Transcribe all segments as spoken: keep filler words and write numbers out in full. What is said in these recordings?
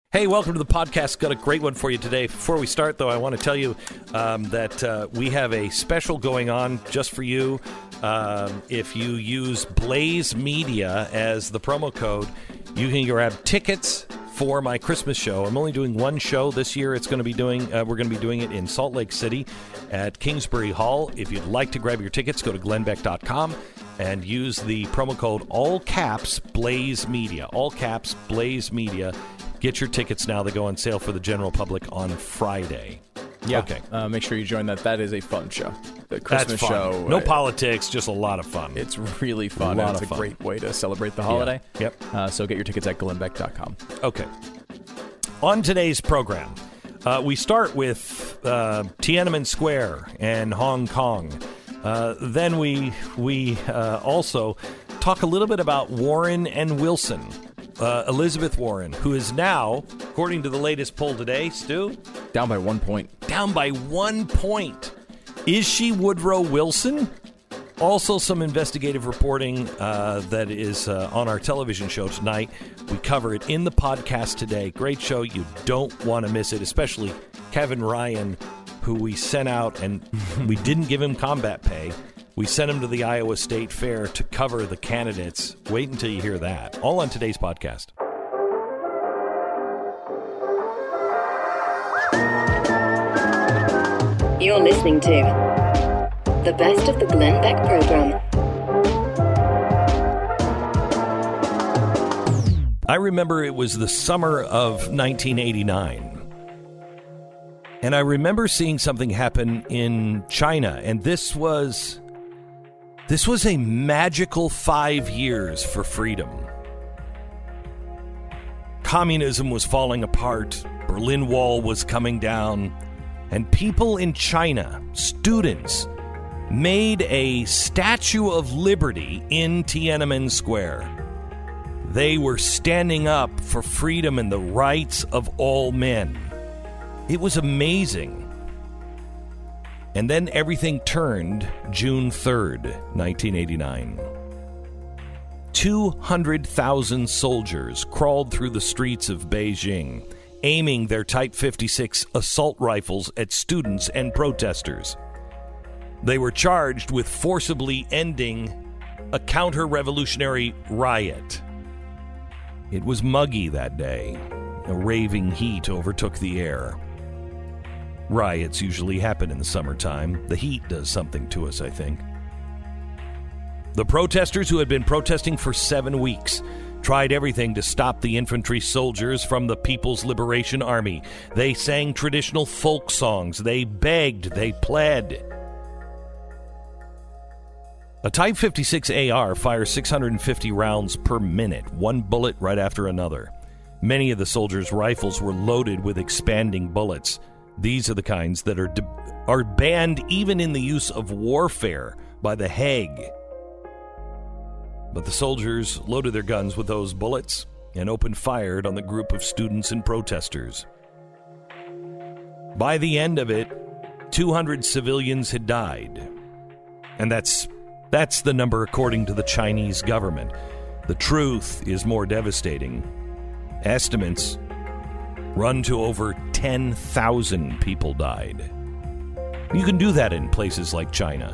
Hey, welcome to the podcast. Got a great one for you today. Before we start, though, I want to tell you um, that uh, we have a special going on just for you. Um, if you use Blaze Media as the promo code, you can grab tickets for my Christmas show. I'm only doing one show this year. It's going to be doing. Uh, we're going to be doing it in Salt Lake City at Kingsbury Hall. If you'd like to grab your tickets, go to glenn beck dot com and use the promo code all caps Blaze Media. All caps Blaze Media. Get your tickets now. They go on sale for the general public on Friday. Yeah. Okay. Uh, make sure you join that. That is a fun show. The Christmas That's fun. show. No uh, politics, just a lot of fun. It's really fun. A lot and it's of a fun. great way to celebrate the holiday. Yeah. Yep. Uh, so get your tickets at glenn beck dot com. Okay. On today's program, uh, we start with uh, Tiananmen Square and Hong Kong. Uh, then we we uh, also talk a little bit about Warren and Wilson. Uh, Elizabeth Warren, who is now, according to the latest poll today, Stu? Down by one point. Down by one point. Is she Woodrow Wilson? Also, some investigative reporting uh, that is uh, on our television show tonight. We cover it in the podcast today. Great show. You don't want to miss it, especially Kevin Ryan, who we sent out, and we didn't give him combat pay. We sent him to the Iowa State Fair to cover the candidates. Wait until you hear that. All on today's podcast. You're listening to the best of the Glenn Beck program. I remember it was the summer of nineteen eighty-nine. And I remember seeing something happen in China. And this was... This was a magical five years for freedom. Communism was falling apart, Berlin Wall was coming down, and people in China, students, made a Statue of Liberty in Tiananmen Square. They were standing up for freedom and the rights of all men. It was amazing. And then everything turned June third, nineteen eighty-nine. two hundred thousand soldiers crawled through the streets of Beijing, aiming their Type fifty-six assault rifles at students and protesters. They were charged with forcibly ending a counter-revolutionary riot. It was muggy that day. A raving heat overtook the air. Riots usually happen in the summertime. The heat does something to us, I think. The protesters, who had been protesting for seven weeks, tried everything to stop the infantry soldiers from the People's Liberation Army. They sang traditional folk songs. They begged. They pled. A Type fifty-six A R fires six hundred fifty rounds per minute, one bullet right after another. Many of the soldiers' rifles were loaded with expanding bullets. These are the kinds that are de- are banned even in the use of warfare by the Hague. But the soldiers loaded their guns with those bullets and opened fire on the group of students and protesters. By the end of it, two hundred civilians had died. And that's that's the number according to the Chinese government. The truth is more devastating. Estimates run to over ten thousand people died. You can do that in places like China.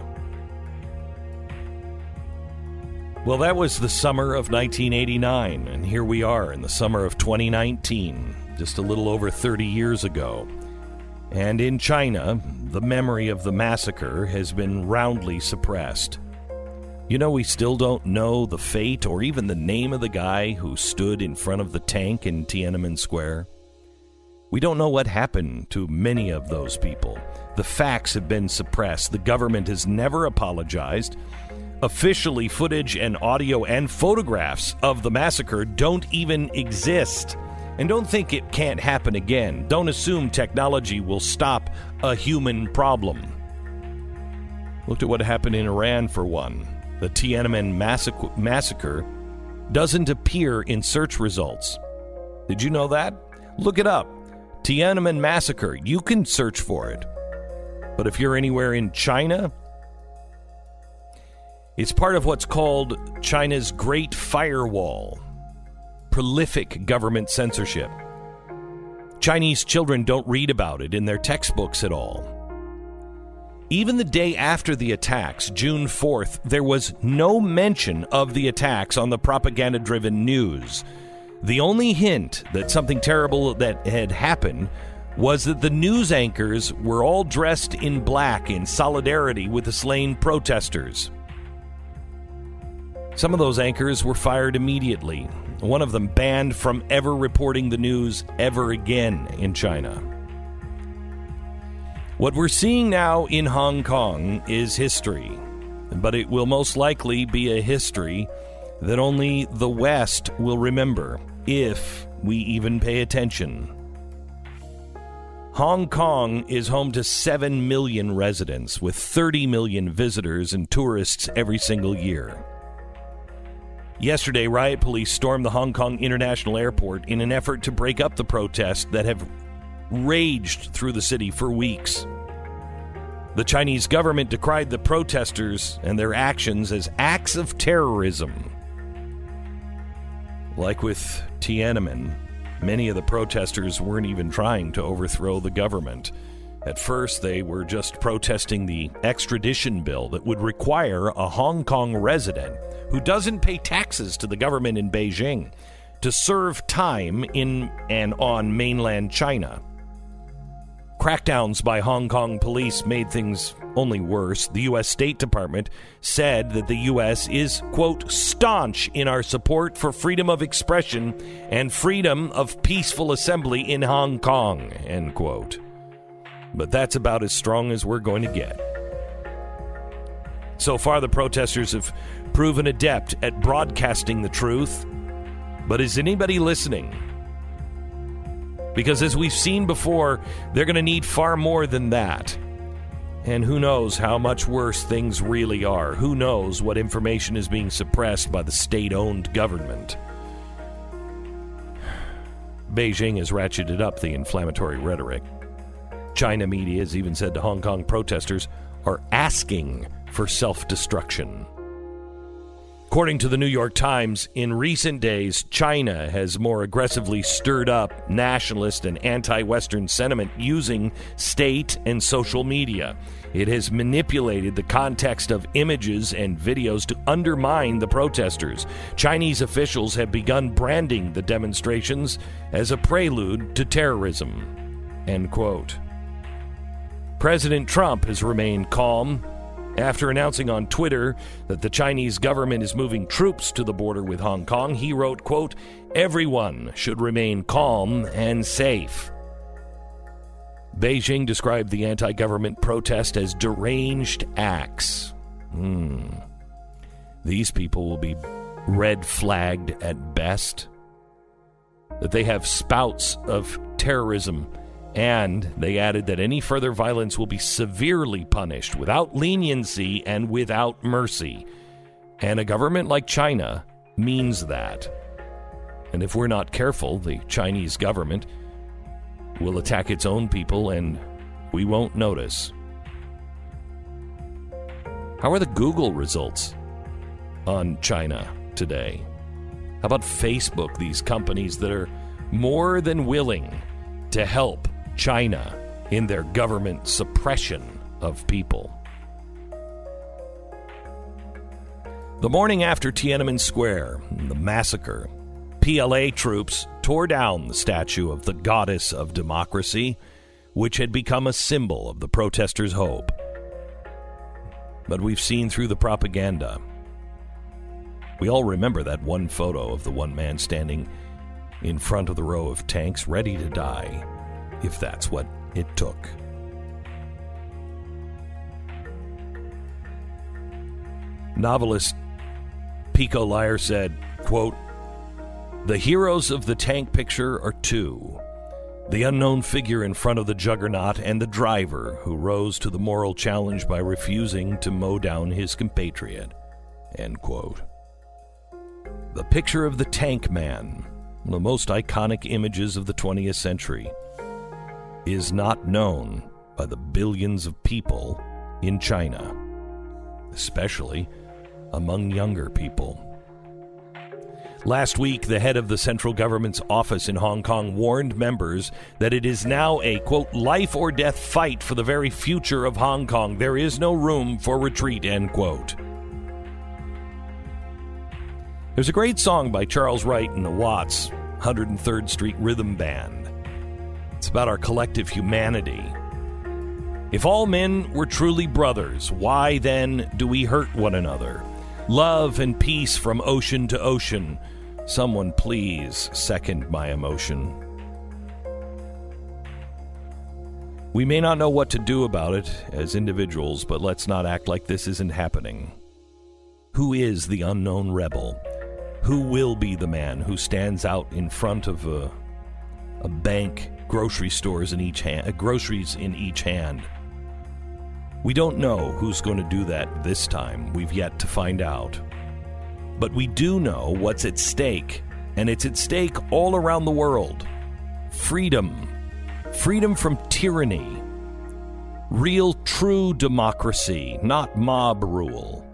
Well, that was the summer of nineteen eighty-nine, and here we are in the summer of twenty nineteen, just a little over thirty years ago. And in China, the memory of the massacre has been roundly suppressed. You know, we still don't know the fate or even the name of the guy who stood in front of the tank in Tiananmen Square. We don't know what happened to many of those people. The facts have been suppressed. The government has never apologized. Officially, footage and audio and photographs of the massacre don't even exist. And don't think it can't happen again. Don't assume technology will stop a human problem. Looked at what happened in Iran, for one. The Tiananmen massac- massacre doesn't appear in search results. Did you know that? Look it up. Tiananmen massacre. You can search for it. But if you're anywhere in China, it's part of what's called China's Great Firewall. Prolific government censorship. Chinese children don't read about it in their textbooks at all. Even the day after the attacks, June fourth, there was no mention of the attacks on the propaganda-driven news. The only hint that something terrible that had happened was that the news anchors were all dressed in black in solidarity with the slain protesters. Some of those anchors were fired immediately, one of them banned from ever reporting the news ever again in China. What we're seeing now in Hong Kong is history, but it will most likely be a history that only the West will remember, if we even pay attention. Hong Kong is home to seven million residents, with thirty million visitors and tourists every single year. Yesterday, riot police stormed the Hong Kong International Airport in an effort to break up the protests that have raged through the city for weeks. The Chinese government decried the protesters and their actions as acts of terrorism. Like with Tiananmen, many of the protesters weren't even trying to overthrow the government. At first, they were just protesting the extradition bill that would require a Hong Kong resident who doesn't pay taxes to the government in Beijing to serve time in and on mainland China. Crackdowns by Hong Kong police made things only worse. The U S State Department said that the U S is, quote, staunch in our support for freedom of expression and freedom of peaceful assembly in Hong Kong, end quote. But that's about as strong as we're going to get. So far, the protesters have proven adept at broadcasting the truth. But is anybody listening? Because as we've seen before, they're going to need far more than that. And who knows how much worse things really are. Who knows what information is being suppressed by the state-owned government. Beijing has ratcheted up the inflammatory rhetoric. China media has even said the Hong Kong protesters are asking for self-destruction. According to the New York Times, in recent days, China has more aggressively stirred up nationalist and anti-Western sentiment using state and social media. It has manipulated the context of images and videos to undermine the protesters. Chinese officials have begun branding the demonstrations as a prelude to terrorism. End quote. President Trump has remained calm after announcing on Twitter that the Chinese government is moving troops to the border with Hong Kong. He wrote, quote, everyone should remain calm and safe. Beijing described the anti-government protest as deranged acts. Hmm. These people will be red flagged at best. That they have spouts of terrorism. And they added that any further violence will be severely punished without leniency and without mercy. And a government like China means that. And if we're not careful, the Chinese government will attack its own people and we won't notice. How are the Google results on China today? How about Facebook, these companies that are more than willing to help China in their government suppression of people? The morning after Tiananmen Square, the massacre, P L A troops tore down the statue of the goddess of democracy, which had become a symbol of the protesters' hope. But we've seen through the propaganda. We all remember that one photo of the one man standing in front of the row of tanks ready to die, if that's what it took. Novelist Pico Liar said, quote, the heroes of the tank picture are two, the unknown figure in front of the juggernaut and the driver who rose to the moral challenge by refusing to mow down his compatriot, end quote. The picture of the tank man, one of the most iconic images of the twentieth century, is not known by the billions of people in China, especially among younger people. Last week, the head of the central government's office in Hong Kong warned members that it is now a, quote, life or death fight for the very future of Hong Kong. There is no room for retreat, end quote. There's a great song by Charles Wright and the Watts, one hundred third Street Rhythm Band. It's about our collective humanity. If all men were truly brothers, why then do we hurt one another? Love and peace from ocean to ocean. Someone please second my emotion. We may not know what to do about it as individuals, but let's not act like this isn't happening. Who is the unknown rebel? Who will be the man who stands out in front of a, a bank, grocery stores in each hand, uh, groceries in each hand? We don't know who's going to do that this time. We've yet to find out. But we do know what's at stake, and it's at stake all around the world. Freedom. Freedom from tyranny. Real, true democracy, not mob rule.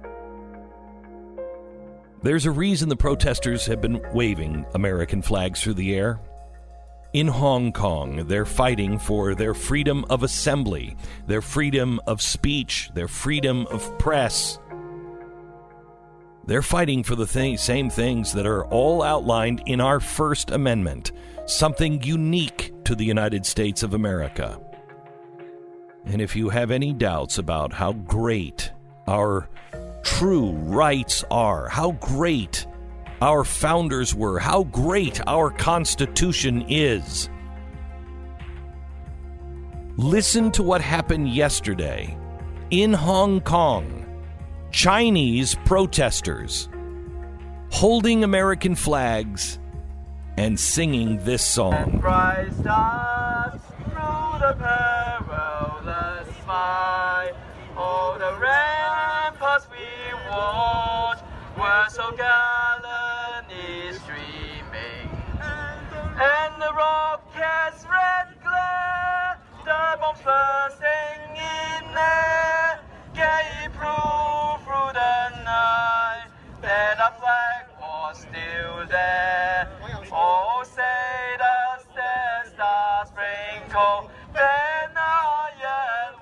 There's a reason the protesters have been waving American flags through the air. In Hong Kong, they're fighting for their freedom of assembly, their freedom of speech, their freedom of press. They're fighting for the th- same things that are all outlined in our First Amendment, something unique to the United States of America. And if you have any doubts about how great our true rights are, how great our founders were, how great our Constitution is, listen to what happened yesterday in Hong Kong. Chinese protesters holding American flags and singing this song. Bright stars through the perilous fight, all the ramparts we watched were so gallantly streaming, and the rockets' red glare, the bombs bursting in air, gave proof through the night that our flag was still there. Oh, say does the stars sprinkle then iron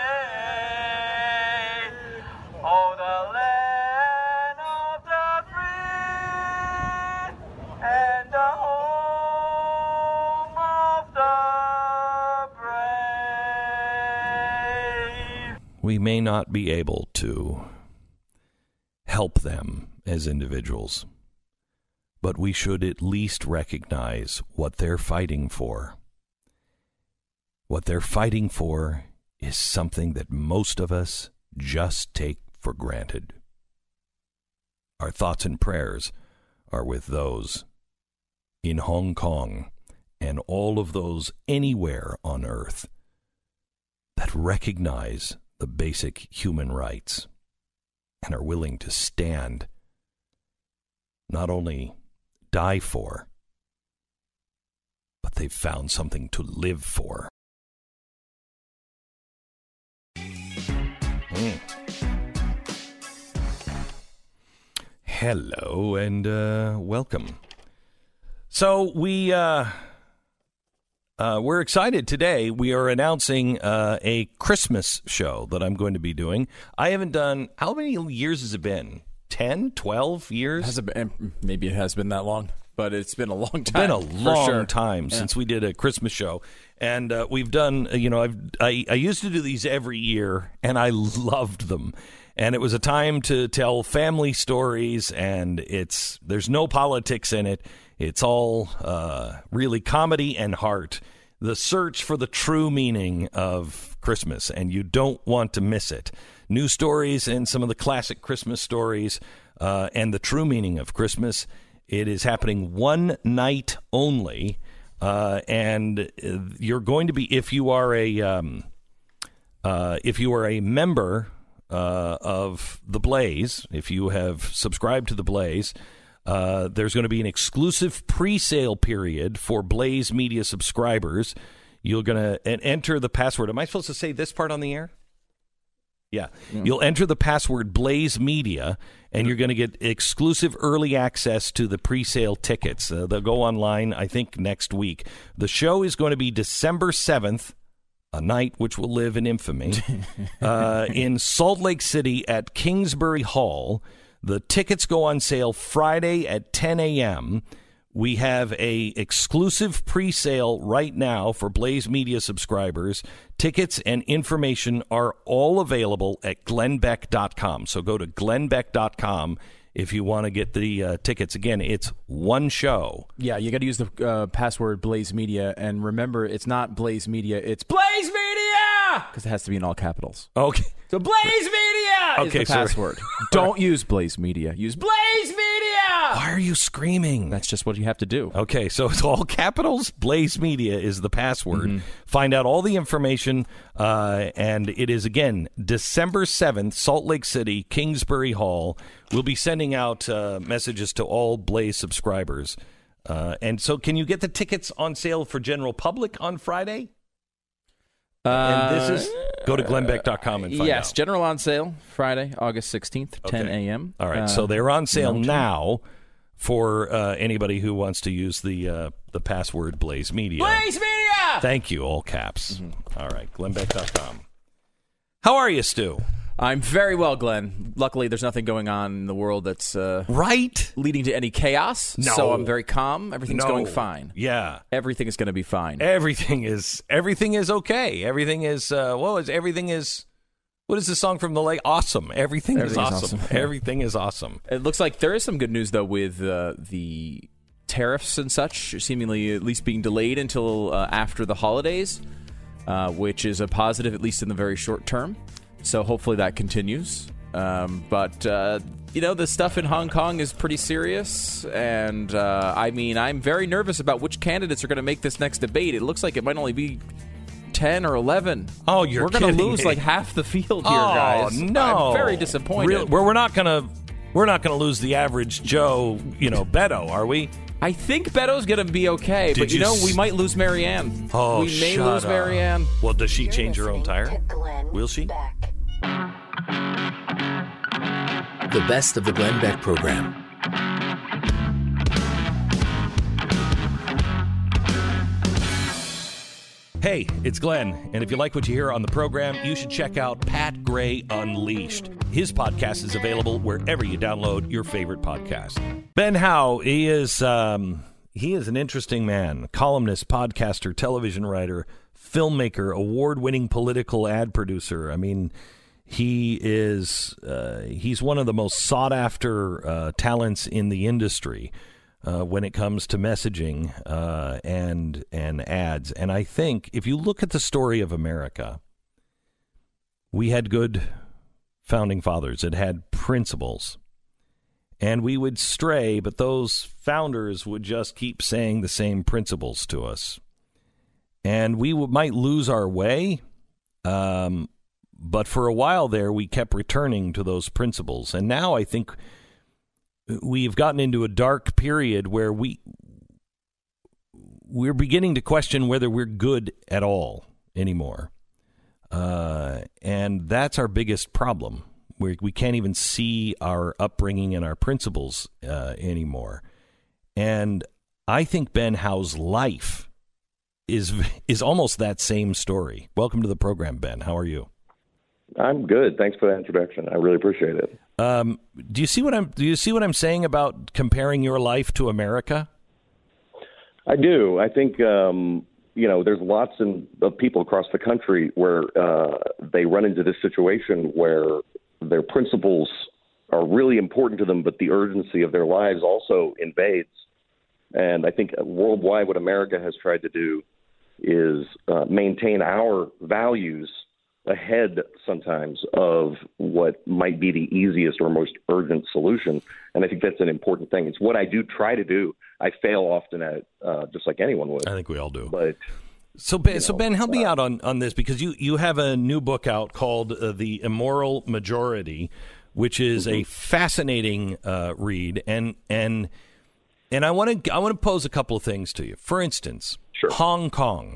way? Oh, the land of the free and the home of the brave. We may not be able to help them as individuals, but we should at least recognize what they're fighting for. What they're fighting for is something that most of us just take for granted. Our thoughts and prayers are with those in Hong Kong and all of those anywhere on earth that recognize the basic human rights and are willing to stand, not only die for, but they've found something to live for. Mm. Hello and uh, welcome. So we uh, uh, we're excited today. We are announcing uh, a Christmas show that I'm going to be doing. I haven't done. How many years has it been? ten, twelve years? Has it been, maybe it has been that long, but it's been a long time. It's been a long sure. time yeah. since we did a Christmas show. And uh, we've done, you know, I've, I, I used to do these every year, and I loved them. And it was a time to tell family stories, and it's there's no politics in it. It's all uh, really comedy and heart. The search for the true meaning of Christmas, and you don't want to miss it. New stories and some of the classic Christmas stories uh, and the true meaning of Christmas. It is happening one night only, uh, and you're going to be, if you are a um, uh, if you are a member uh, of the Blaze, if you have subscribed to the Blaze, uh, there's going to be an exclusive pre-sale period for Blaze Media subscribers. You're going to enter the password. Am I supposed to say this part on the air? Yeah. yeah. You'll enter the password Blaze Media, and you're going to get exclusive early access to the pre-sale tickets. Uh, they'll go online, I think, next week. The show is going to be December seventh, a night which will live in infamy, uh, in Salt Lake City at Kingsbury Hall. The tickets go on sale Friday at ten a.m., We have a exclusive pre-sale right now for Blaze Media subscribers. Tickets and information are all available at glenn beck dot com. So go to glenn beck dot com if you want to get the uh, tickets. Again, it's one show. Yeah, you got to use the uh, password Blaze Media. And remember, it's not Blaze Media, it's Blaze Media! Because it has to be in all capitals. Okay. So Blaze Media okay, is the password. Don't use Blaze Media. Use Blaze Media! Why are you screaming? That's just what you have to do. Okay, so it's all capitals. Blaze Media is the password. Mm-hmm. Find out all the information, uh, and it is, again, December seventh, Salt Lake City, Kingsbury Hall. We'll be sending out uh, messages to all Blaze subscribers. Uh, and so can you get the tickets on sale for general public on Friday? Uh, and this is go to glenn beck dot com and find yes, out. general on sale Friday, August sixteenth, Okay. ten a.m. All right, uh, so they're on sale no now for uh, anybody who wants to use the uh, the password Blaze Media. Blaze Media! Thank you, all caps. Mm-hmm. All right, glenn beck dot com. How are you, Stu? I'm very well, Glenn. Luckily, there's nothing going on in the world that's uh, right leading to any chaos. No. So I'm very calm. Everything's No. going fine. Yeah. Everything is going to be fine. Everything is everything is okay. Everything is uh what is everything is what is the song from the lake? Awesome. Everything is Everything's awesome. awesome. Everything is awesome. It looks like there is some good news, though, with uh, the tariffs and such seemingly at least being delayed until uh, after the holidays, uh, which is a positive, at least in the very short term. So hopefully that continues. Um, but, uh, you know, the stuff in Hong Kong is pretty serious. And, uh, I mean, I'm very nervous about which candidates are going to make this next debate. It looks like it might only be ten or eleven. Oh, you're We're going to kidding lose me. like half the field here, Oh, guys. no. I'm very disappointed. Real, well, we're not going to we're not going to lose the average Joe, you know, Beto, are we? I think Beto's going to be okay, Did but you you know, s- we might lose Marianne. Oh, we may shut lose up. Marianne. Well, does she change her own listening tire? to Glenn Will she? Beck. The best of the Glenn Beck program. Hey, it's Glenn, and if you like what you hear on the program, you should check out Pat Gray Unleashed. His podcast is available wherever you download your favorite podcast. Ben Howe, he is um, he is an interesting man, columnist, podcaster, television writer, filmmaker, award-winning political ad producer. I mean, he is uh, he's one of the most sought-after uh, talents in the industry. Uh, when it comes to messaging uh, and and ads. And I think if you look at the story of America, we had good founding fathers that had principles. And we would stray, but those founders would just keep saying the same principles to us. And we w- might lose our way, um, but for a while there, we kept returning to those principles. And now I think we've gotten into a dark period where we we're beginning to question whether we're good at all anymore, uh, and that's our biggest problem. We we can't even see our upbringing and our principles uh, anymore. And I think Ben Howe's life is is almost that same story. Welcome to the program, Ben. How are you? I'm good. Thanks for that introduction. I really appreciate it. Um, do you see what I'm? Do you see what I'm saying about comparing your life to America? I do. I think um, you know there's lots in, of people across the country where uh, they run into this situation where their principles are really important to them, but the urgency of their lives also invades. And I think worldwide, what America has tried to do is uh, maintain our values ahead sometimes of what might be the easiest or most urgent solution. And I think that's an important thing. It's what I do try to do. I fail often at it, uh, just like anyone would. I think we all do. But so Ben, you so know, Ben, help me uh, out on, on this, because you, you have a new book out called uh, The Immoral Majority, which is a fascinating uh, read. And and and I want to I want to pose a couple of things to you. For instance, Sure. Hong Kong.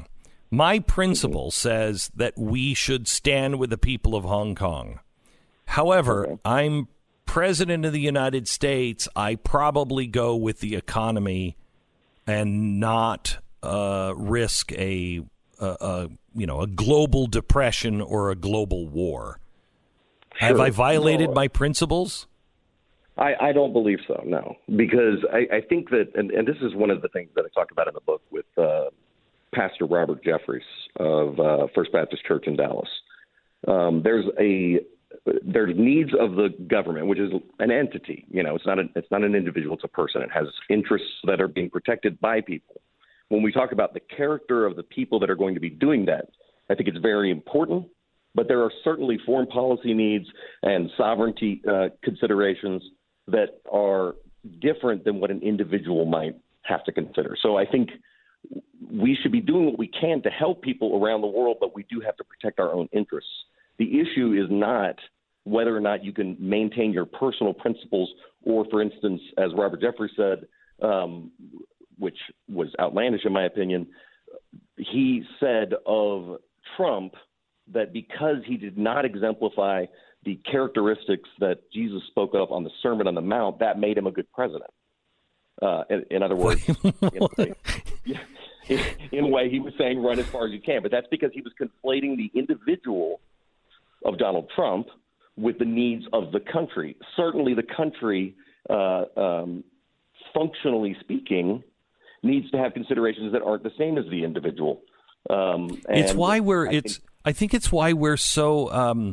My principle says that we should stand with the people of Hong Kong. However, okay. I'm president of the United States. I probably go with the economy and not uh, risk a, a, a you know a global depression or a global war. Sure. Have I violated no. my principles? I, I don't believe so, no, because I, I think that, and, and this is one of the things that I talk about in the book with uh, Pastor Robert Jeffries of uh, First Baptist Church in Dallas. Um, there's a there's needs of the government, which is an entity. You know, it's not a, it's not an individual; it's a person. It has interests that are being protected by people. When we talk about the character of the people that are going to be doing that, I think it's very important. But there are certainly foreign policy needs and sovereignty uh, considerations that are different than what an individual might have to consider. So I think we should be doing what we can to help people around the world, but we do have to protect our own interests. The issue is not whether or not you can maintain your personal principles or, for instance, as Robert Jeffries said, um, which was outlandish in my opinion, he said of Trump that because he did not exemplify the characteristics that Jesus spoke of on the Sermon on the Mount, that made him a good president. Uh, in, in other words, in a, way, in, in a way, he was saying run as far as you can, but that's because he was conflating the individual of Donald Trump with the needs of the country. Certainly the country, uh, um, functionally speaking, needs to have considerations that aren't the same as the individual. Um, it's why we're I it's think, I think it's why we're so um,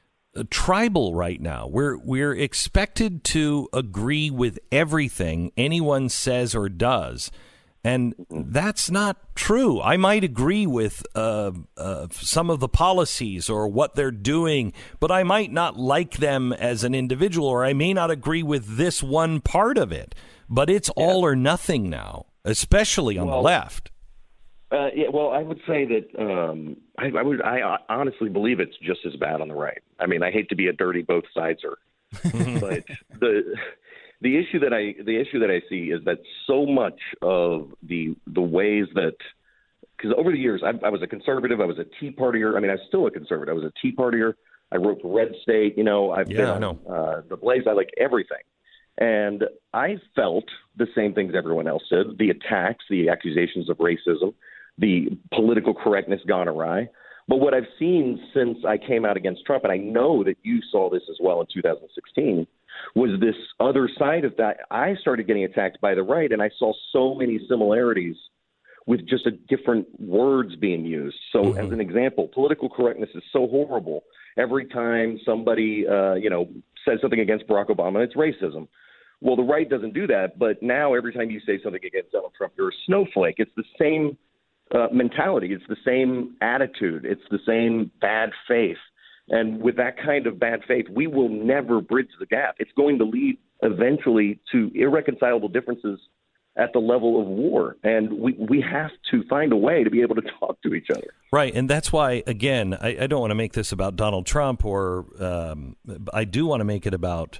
tribal right now. We're we're expected to agree with everything anyone says or does, and that's not true. I might agree with uh, uh, some of the policies or what they're doing, but I might not like them as an individual, or I may not agree with this one part of it. But it's yeah. all or nothing now, especially on well, the left. Uh, yeah, well, I would say that um, I, I would. I honestly believe it's just as bad on the right. I mean, I hate to be a dirty both sideser, but the the issue that I the issue that I see is that so much of the the ways that because over the years I, I was a conservative, I was a Tea Partier. I mean, I'm still a conservative. I was a Tea Partier. I wrote for Red State. You know, I've yeah, been I know. on uh, the Blaze. I like everything. And I felt the same things everyone else did, the attacks, the accusations of racism, the political correctness gone awry. But what I've seen since I came out against Trump, and I know that you saw this as well in two thousand sixteen, was this other side of that. I started getting attacked by the right, and I saw so many similarities with just a different words being used. So mm-hmm. as an example, political correctness is so horrible. Every time somebody, uh, you know, says something against Barack Obama, it's racism. Well, the right doesn't do that, but now every time you say something against Donald Trump, you're a snowflake. It's the same uh, mentality. It's the same attitude. It's the same bad faith. And with that kind of bad faith, we will never bridge the gap. It's going to lead eventually to irreconcilable differences at the level of war. And we, we have to find a way to be able to talk to each other. Right. And that's why, again, I, I don't want to make this about Donald Trump, or um, I do want to make it about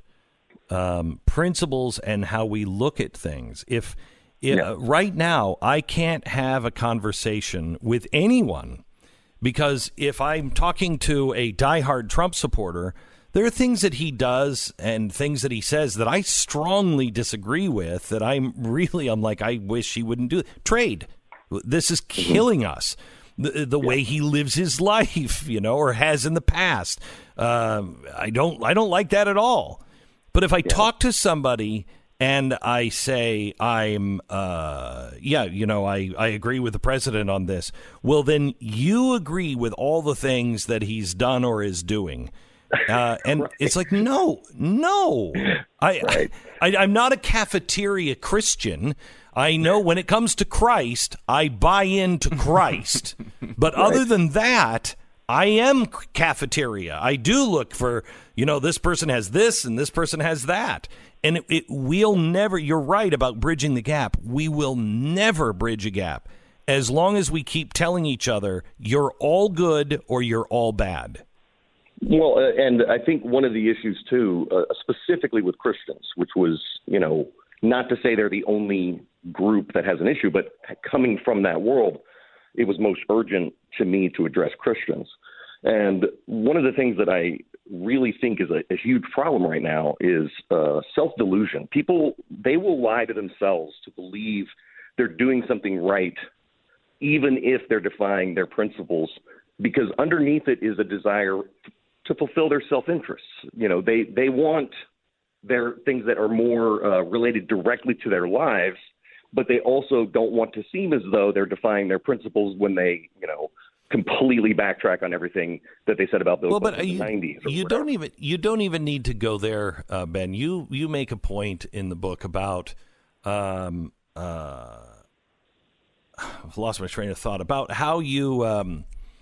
Um, principles and how we look at things. If, if yeah. uh, right now I can't have a conversation with anyone because if I'm talking to a diehard Trump supporter, there are things that he does and things that he says that I strongly disagree with, that I'm really, I'm like, I wish he wouldn't do it. Trade. This is killing us. The, the yeah. way he lives his life, you know, or has in the past. Um, I don't, I don't like that at all. But if I yeah. talk to somebody and I say I'm, uh, yeah, you know, I, I agree with the president on this, well, then you agree with all the things that he's done or is doing. Uh, and right. it's like, no, no, I, right. I, I, I'm not a cafeteria Christian. I know when it comes to Christ, I buy into Christ. But right. other than that, I am cafeteria. I do look for, you know, this person has this and this person has that. And it, it we'll never, you're right about bridging the gap. We will never bridge a gap as long as we keep telling each other you're all good or you're all bad. Well, uh, and I think one of the issues, too, uh, specifically with Christians, which was, you know, not to say they're the only group that has an issue, but coming from that world, it was most urgent to me to address Christians. And one of the things that I really think is a, a huge problem right now is uh, self-delusion. People, they will lie to themselves to believe they're doing something right, even if they're defying their principles, because underneath it is a desire to fulfill their self-interests. You know, they, they want their things that are more uh, related directly to their lives, but they also don't want to seem as though they're defying their principles when they, you know, completely backtrack on everything that they said about Bill Clinton in you, the nineties. You whatever. don't even you don't even need to go there, uh, Ben. You you make a point in the book about um, uh, I've lost my train of thought about how you. Um,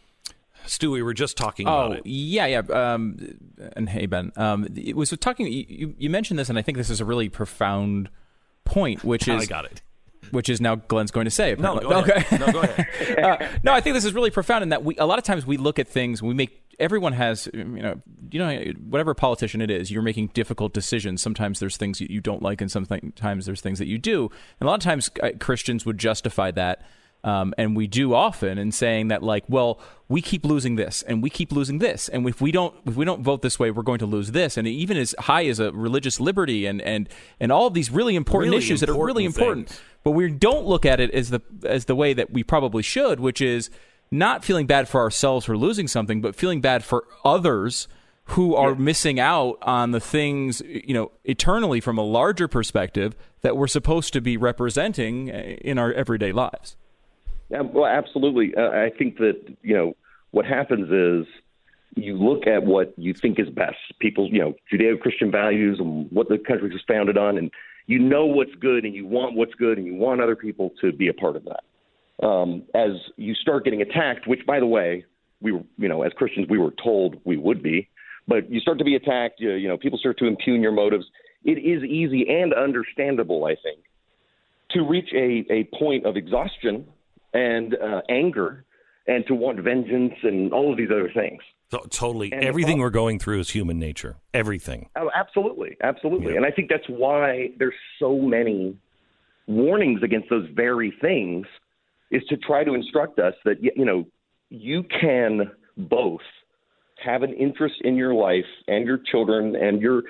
Stu, we were just talking oh, about it. yeah, yeah. Um, and hey, Ben, um, it was talking. You, you mentioned this, and I think this is a really profound point, which is I got it. Which is now Glenn's going to say. Apparently. No, go okay. ahead. No, go ahead. uh, no, I think this is really profound in that we a lot of times we look at things. We make everyone has you know you know whatever politician it is. You're making difficult decisions. Sometimes there's things you don't like, and sometimes there's things that you do. And a lot of times uh, Christians would justify that. Um, and we do often in saying that, like, well, we keep losing this and we keep losing this. And if we don't if we don't vote this way, we're going to lose this. And even as high as a religious liberty and, and, and all of these really important really issues important that are really important. things. But we don't look at it as the as the way that we probably should, which is not feeling bad for ourselves for losing something, but feeling bad for others who are yeah. missing out on the things, you know, eternally from a larger perspective that we're supposed to be representing in our everyday lives. Yeah, well, absolutely. Uh, I think that, you know, what happens is you look at what you think is best. People's, you know, Judeo-Christian values and what the country was founded on, and you know what's good and you want what's good and you want other people to be a part of that. Um, as you start getting attacked, which, by the way, we were, you know, as Christians, we were told we would be, but you start to be attacked, you, you know, people start to impugn your motives. It is easy and understandable, I think, to reach a, a point of exhaustion and uh, anger, and to want vengeance and all of these other things. So, totally. And Everything we're going through is human nature. Everything. Oh, absolutely. Absolutely. Yeah. And I think that's why there's so many warnings against those very things, is to try to instruct us that, you know, you can both have an interest in your life and your children and your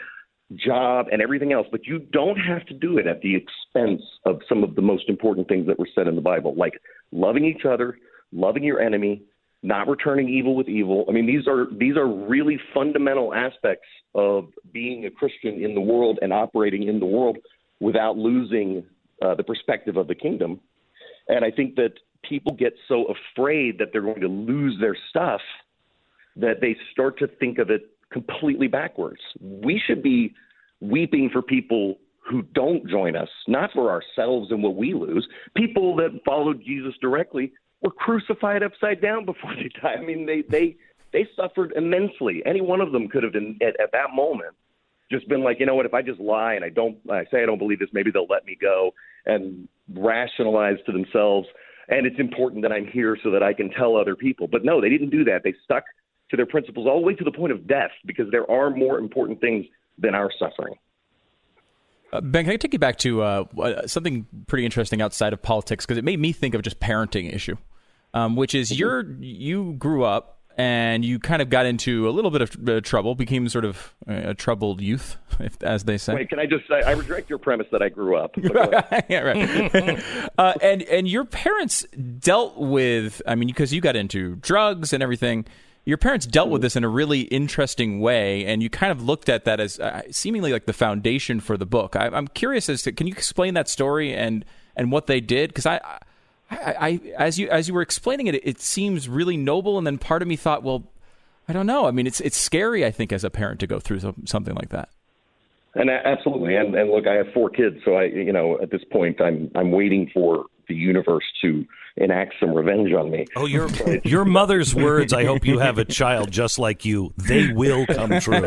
job and everything else, but you don't have to do it at the expense of some of the most important things that were said in the Bible, like loving each other, loving your enemy, not returning evil with evil. I mean, these are these are really fundamental aspects of being a Christian in the world and operating in the world without losing uh, the perspective of the kingdom. And I think that people get so afraid that they're going to lose their stuff that they start to think of it completely backwards. We should be weeping for people who don't join us, not for ourselves and what we lose. People that followed Jesus directly were crucified upside down before they died. I mean, they they they suffered immensely. Any one of them could have been at, at that moment just been like, you know what, if I just lie and I don't, I say I don't believe this, maybe they'll let me go, and rationalize to themselves. And it's important that I'm here so that I can tell other people. But no, they didn't do that. They stuck to their principles all the way to the point of death, because there are more important things than our suffering. Uh, Ben, can I take you back to uh, something pretty interesting outside of politics, because it made me think of just parenting issue, um, which is you're you grew up and you kind of got into a little bit of uh, trouble, became sort of a troubled youth, if, as they say. Wait, can I just say, I reject your premise that I grew up. yeah, right. uh, and, and your parents dealt with, I mean, because you got into drugs and everything, your parents dealt with this in a really interesting way, and you kind of looked at that as uh, seemingly like the foundation for the book. I, I'm curious as to, can you explain that story and, and what they did? Because I, I, I, as you as you were explaining it, it seems really noble, and then part of me thought, well, I don't know. I mean, it's it's scary, I think, as a parent to go through something like that. And absolutely, and, and look, I have four kids, so I, you know, at this point, I'm I'm waiting for the universe to enact some revenge on me. Oh, your your mother's words. I hope you have a child just like you. They will come true.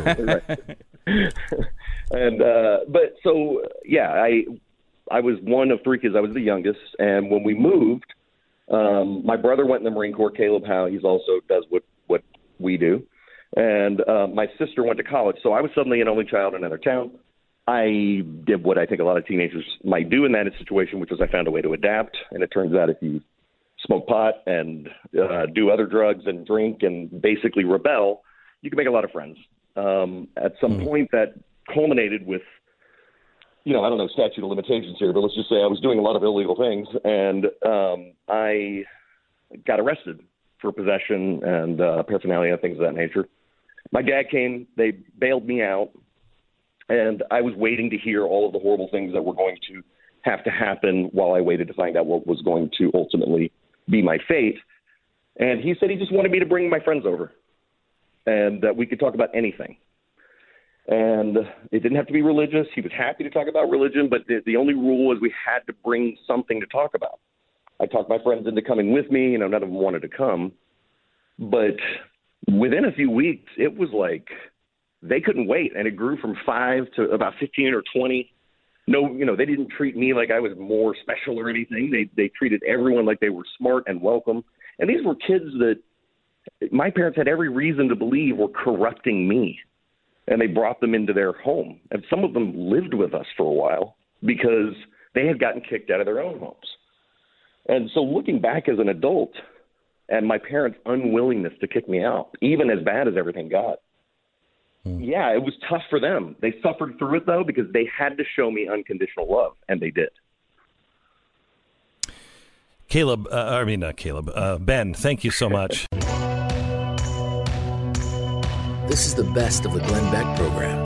and uh, but so yeah, I I was one of three kids. I was the youngest, and when we moved, um, my brother went in the Marine Corps. Caleb Howe, he's also does what what we do. And uh, my sister went to college, so I was suddenly an only child in another town. I did what I think a lot of teenagers might do in that situation, which was I found a way to adapt. And it turns out if you smoke pot and uh, do other drugs and drink and basically rebel, you can make a lot of friends. Um, at some mm. point that culminated with, you know, I don't know, statute of limitations here, but let's just say I was doing a lot of illegal things, and um, I got arrested for possession and uh, paraphernalia, things of that nature. My dad came, they bailed me out, and I was waiting to hear all of the horrible things that were going to have to happen while I waited to find out what was going to ultimately be my fate. And he said he just wanted me to bring my friends over and that we could talk about anything. And it didn't have to be religious. He was happy to talk about religion, but the, the only rule was we had to bring something to talk about. I talked my friends into coming with me. You know, none of them wanted to come. But within a few weeks, it was like they couldn't wait. And it grew from five to about fifteen or twenty. No, you know, they didn't treat me like I was more special or anything. They they treated everyone like they were smart and welcome. And these were kids that my parents had every reason to believe were corrupting me. And they brought them into their home. And some of them lived with us for a while because they had gotten kicked out of their own homes. And so looking back as an adult and my parents' unwillingness to kick me out, even as bad as everything got, yeah, it was tough for them. They suffered through it, though, because they had to show me unconditional love, and they did. Caleb, uh, I mean, not Caleb, uh, Ben, thank you so much. This is the best of the Glenn Beck program.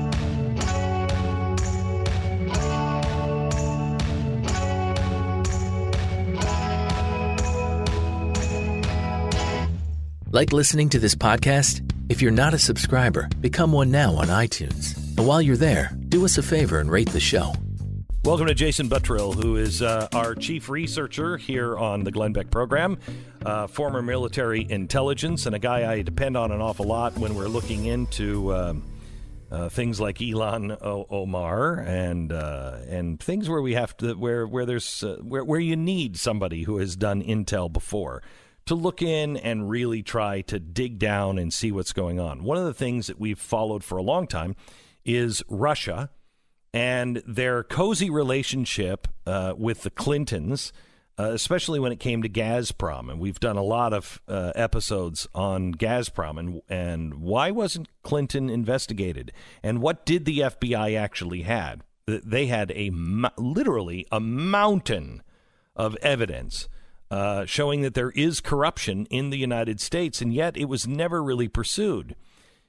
Like listening to this podcast? If you're not a subscriber, become one now on iTunes. And while you're there, do us a favor and rate the show. Welcome to Jason Buttrill, who is uh, our chief researcher here on the Glenn Beck program, uh, former military intelligence, and a guy I depend on an awful lot when we're looking into um, uh, things like Ilhan o- Omar and uh, and things where we have to where where there's uh, where where you need somebody who has done intel before to look in and really try to dig down and see what's going on. One of the things that we've followed for a long time is Russia and their cozy relationship uh, with the Clintons, uh, especially when it came to Gazprom. And we've done a lot of uh, episodes on Gazprom and, and why wasn't Clinton investigated? And what did the F B I actually had? They had a literally a mountain of evidence Uh, showing that there is corruption in the United States, and yet it was never really pursued.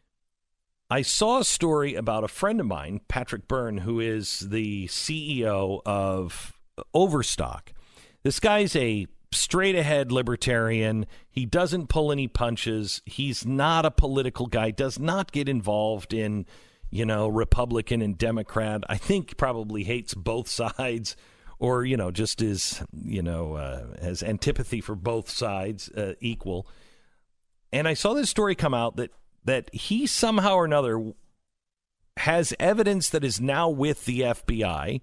I saw a story about a friend of mine, Patrick Byrne, who is the C E O of Overstock. This guy's a straight-ahead libertarian. He doesn't pull any punches. He's not a political guy, does not get involved in, you know, Republican and Democrat. I think probably hates both sides. Or, you know, just is, you know, uh, has antipathy for both sides uh, equal. And I saw this story come out that, that he somehow or another has evidence that is now with the F B I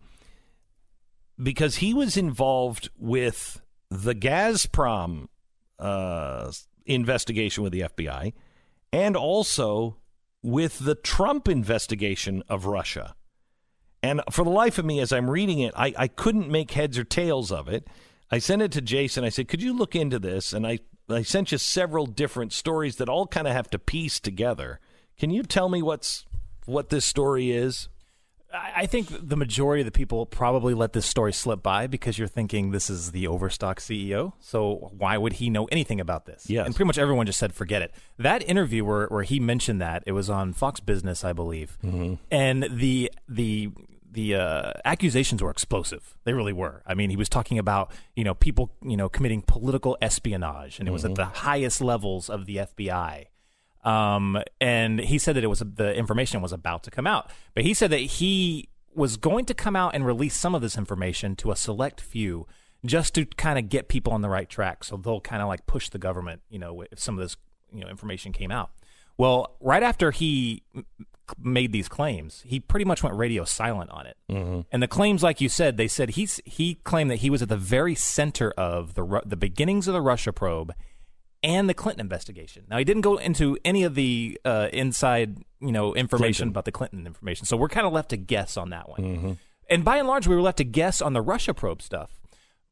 because he was involved with the Gazprom uh, investigation with the F B I and also with the Trump investigation of Russia. And for the life of me, as I'm reading it, I, I couldn't make heads or tails of it. I sent it to Jason. I said, could you look into this? And I, I sent you several different stories that all kind of have to piece together. Can you tell me what's what this story is? I think the majority of the people probably let this story slip by because you're thinking this is the Overstock C E O. So why would he know anything about this? Yes. And pretty much everyone just said, forget it. That interview where, where he mentioned that, it was on Fox Business, I believe. Mm-hmm. And the the the uh, accusations were explosive. They really were. I mean, he was talking about, you know, people, you know, committing political espionage, and it was mm-hmm. at the highest levels of the F B I. Um, and he said that it was the information was about to come out, but he said that he was going to come out and release some of this information to a select few just to kind of get people on the right track. So they'll kind of like push the government, you know, if some of this, you know, information came out. Well, right after he made these claims, he pretty much went radio silent on it. Mm-hmm. And the claims, like you said, they said he's he claimed that he was at the very center of the the beginnings of the Russia probe and the Clinton investigation. Now, he didn't go into any of the uh, inside, you know, information Clinton. about the Clinton information. So we're kind of left to guess on that one. Mm-hmm. And by and large, we were left to guess on the Russia probe stuff.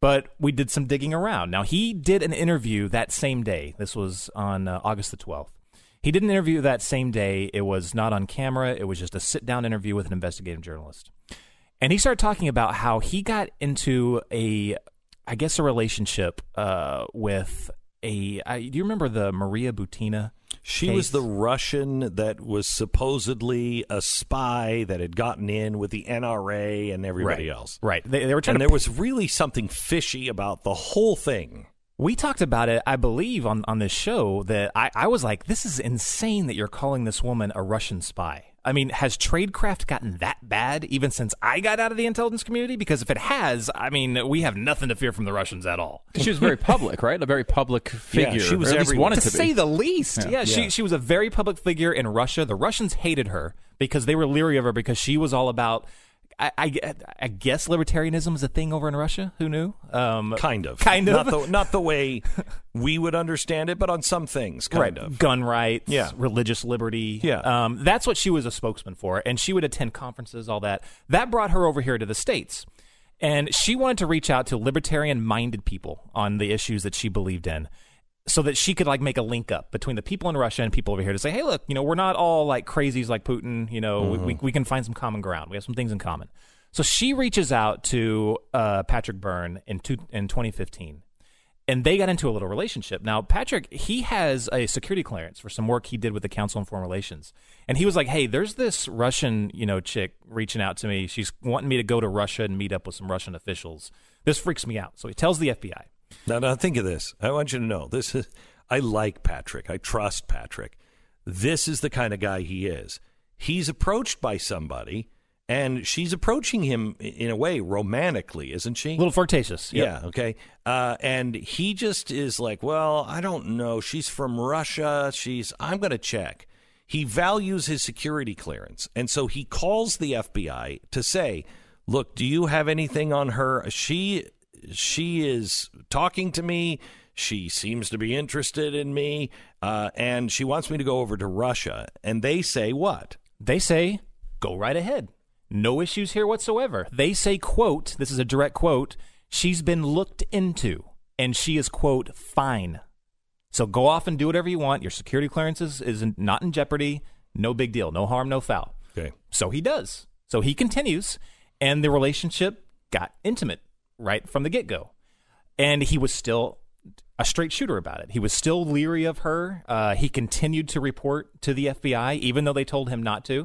But we did some digging around. Now, he did an interview that same day. This was on uh, August the twelfth. He did an interview that same day. It was not on camera. It was just a sit-down interview with an investigative journalist. And he started talking about how he got into a, I guess, a relationship uh, with a, I, do you remember the Maria Butina She case? was the Russian that was supposedly a spy that had gotten in with the N R A and everybody right. else. Right. They, they were trying and to... there was really something fishy about the whole thing. We talked about it, I believe, on, on this show that I, I was like, this is insane that you're calling this woman a Russian spy. I mean, has tradecraft gotten that bad even since I got out of the intelligence community? Because if it has, I mean, we have nothing to fear from the Russians at all. She was very public, right? A very public figure. Yeah, she was or at least everywhere. wanted To to say be. the least. Yeah, Yeah. yeah she, Yeah. she was a very public figure in Russia. The Russians hated her because they were leery of her because she was all about... I, I, I guess libertarianism is a thing over in Russia. Who knew? Um, Kind of. Kind of. Not the, not the way we would understand it, but on some things, kind right. of. Gun rights, Yeah. religious liberty. Yeah. Um, that's what she was a spokesman for. And she would attend conferences, all that. That brought her over here to the States. And she wanted to reach out to libertarian-minded people on the issues that she believed in, so that she could like make a link up between the people in Russia and people over here to say, hey, look, you know, we're not all like crazies like Putin. You know, Mm-hmm. we, we can find some common ground. We have some things in common. So she reaches out to uh, Patrick Byrne in, two, in twenty fifteen, and they got into a little relationship. Now, Patrick, he has a security clearance for some work he did with the Council on Foreign Relations. And he was like, hey, there's this Russian, you know, chick reaching out to me. She's wanting me to go to Russia and meet up with some Russian officials. This freaks me out. So he tells the F B I. Now, now, think of this. I want you to know this is. I like Patrick. I trust Patrick. This is the kind of guy he is. He's approached by somebody, and she's approaching him in a way romantically, isn't she? A little flirtatious. Yep. Yeah. Okay. Uh, and he just is like, well, I don't know. She's from Russia. She's. I'm going to check. He values his security clearance, and so he calls the F B I to say, look, do you have anything on her? She. She is talking to me. She seems to be interested in me, uh, and she wants me to go over to Russia. And they say what? They say, go right ahead. No issues here whatsoever. They say, quote, this is a direct quote, she's been looked into, and she is, quote, fine. So go off and do whatever you want. Your security clearance is, is not in jeopardy. No big deal. No harm, no foul. Okay. So he does. So he continues, and the relationship got intimate right from the get-go. And he was still a straight shooter about it. He was still leery of her. Uh, he continued to report to the F B I, even though they told him not to.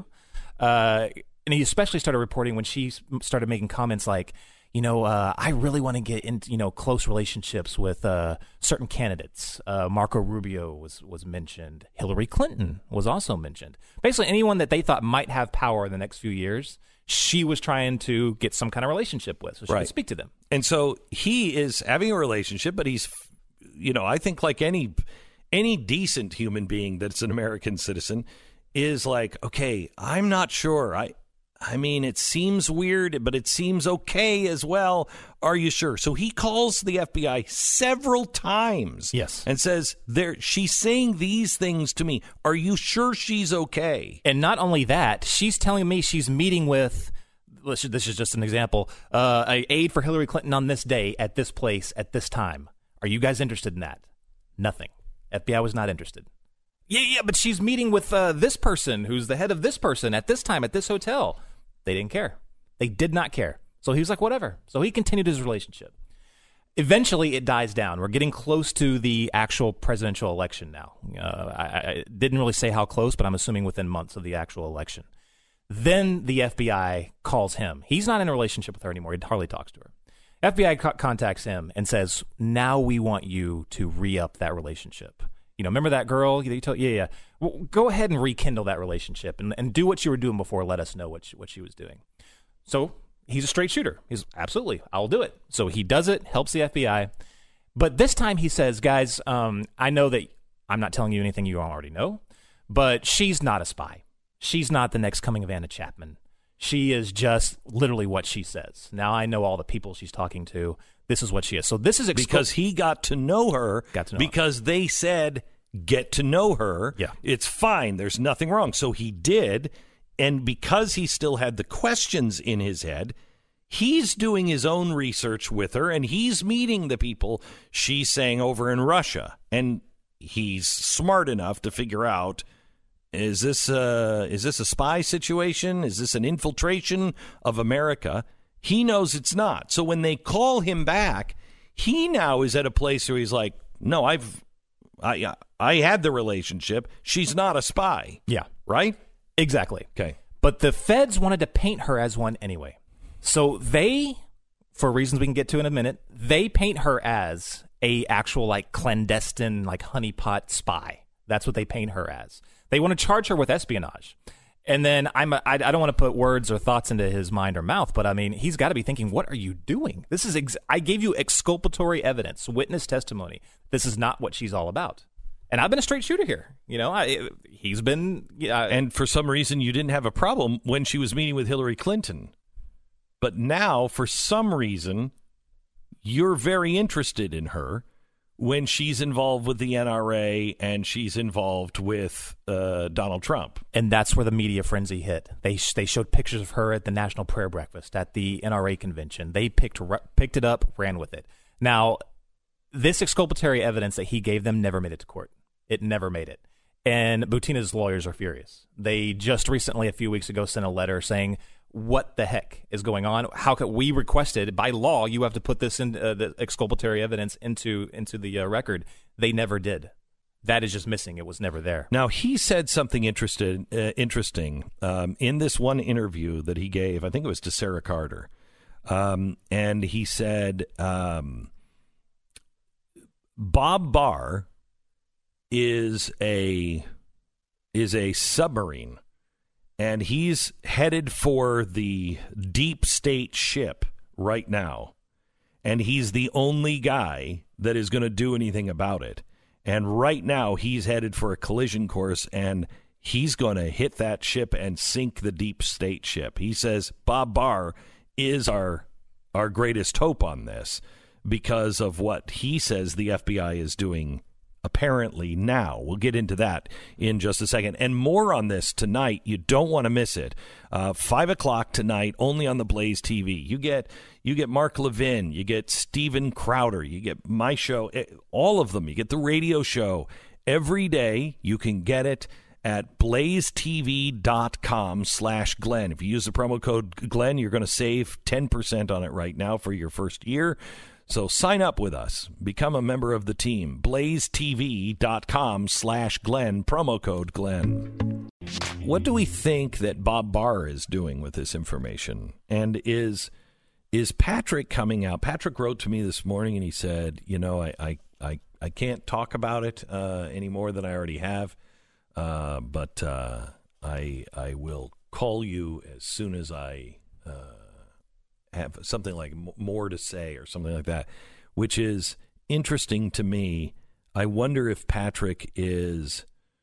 Uh, and he especially started reporting when she started making comments like, you know, uh, I really want to get into, you know, close relationships with uh, certain candidates. Uh, Marco Rubio was, was mentioned. Hillary Clinton was also mentioned. Basically, anyone that they thought might have power in the next few years, she was trying to get some kind of relationship with, so she Right. could speak to them. And so he is having a relationship, but he's, you know, I think like any any decent human being that's an American citizen is like, okay, I'm not sure. I I mean, it seems weird, but it seems okay as well. Are you sure? So he calls the F B I several times. Yes. And says, there, she's saying these things to me. Are you sure she's okay? And not only that, she's telling me she's meeting with, this is just an example, uh, a aide for Hillary Clinton on this day, at this place, at this time. Are you guys interested in that? Nothing. F B I was not interested. Yeah, yeah, but she's meeting with uh, this person who's the head of this person at this time at this hotel. They didn't care. They did not care. So he was like, whatever. So he continued his relationship. Eventually, it dies down. We're getting close to the actual presidential election now. Uh, I, I didn't really say how close, but I'm assuming within months of the actual election. Then the F B I calls him. He's not in a relationship with her anymore. He hardly talks to her. F B I co- contacts him and says, now we want you to re-up that relationship. You know, remember that girl? You told, yeah, yeah. Well, go ahead and rekindle that relationship and, and do what you were doing before. Let us know what she, what she was doing. So he's a straight shooter. He's absolutely, I'll do it. So he does it, helps the F B I. But this time he says, guys, um, I know that I'm not telling you anything you already know, but she's not a spy. She's not the next coming of Anna Chapman. She is just literally what she says. Now I know all the people she's talking to. This is what she is. So this is expo- because he got to know her. Got to know because her. they said get to know her. Yeah, it's fine. There's nothing wrong. So he did, and because he still had the questions in his head, He's doing his own research with her, and he's meeting the people she's saying over in Russia. And he's smart enough to figure out, is this a, is this a spy situation? Is this an infiltration of America? He knows it's not. So when they call him back, he now is at a place where he's like, no, I've I I had the relationship. She's not a spy. Yeah. Right? Exactly. Okay. But the feds wanted to paint her as one anyway. So they, for reasons we can get to in a minute, they paint her as a actual like clandestine, like honeypot spy. That's what they paint her as. They want to charge her with espionage. And then I'm a, I, I don't want to put words or thoughts into his mind or mouth, but I mean, he's got to be thinking, what are you doing? This is ex- I gave you exculpatory evidence, witness testimony. This is not what she's all about. And I've been a straight shooter here. You know, I, he's been. Uh, and for some reason, you didn't have a problem when she was meeting with Hillary Clinton. But now, for some reason, you're very interested in her when she's involved with the N R A and she's involved with uh, Donald Trump. And that's where the media frenzy hit. They sh- they showed pictures of her at the National Prayer Breakfast, at the N R A convention. They picked picked it up, ran with it. Now, this exculpatory evidence that he gave them never made it to court. It never made it. And Butina's lawyers are furious. They just recently, a few weeks ago, sent a letter saying, what the heck is going on? How could we requested by law? You have to put this in uh, the exculpatory evidence into into the uh, record. They never did. That is just missing. It was never there. Now he said something interested, uh, interesting um, in this one interview that he gave. I think it was to Sarah Carter, um, and he said um, Bob Barr is a is a submarine. And he's headed for the deep state ship right now. And he's the only guy that is going to do anything about it. And right now, he's headed for a collision course, and he's going to hit that ship and sink the deep state ship. He says Bob Barr is our our greatest hope on this because of what he says the F B I is doing apparently now. We'll get into that in just a second. And more on this tonight. You don't want to miss it. Uh, five o'clock tonight, only on the Blaze T V. You get you get Mark Levin, you get Steven Crowder, you get my show, all of them. You get the radio show. Every day you can get it at blazetv.com slash Glenn. If you use the promo code Glenn, you're going to save ten percent on it right now for your first year. So sign up with us. Become a member of the team. blazetv.com slash Glenn. Promo code Glenn. What do we think that Bob Barr is doing with this information? And is is Patrick coming out? Patrick wrote to me this morning and he said, you know, I I, I, I can't talk about it uh, any more than I already have, uh, but uh, I I will call you as soon as I... Uh, have something like more to say or something like that, which is interesting to me. I wonder if Patrick is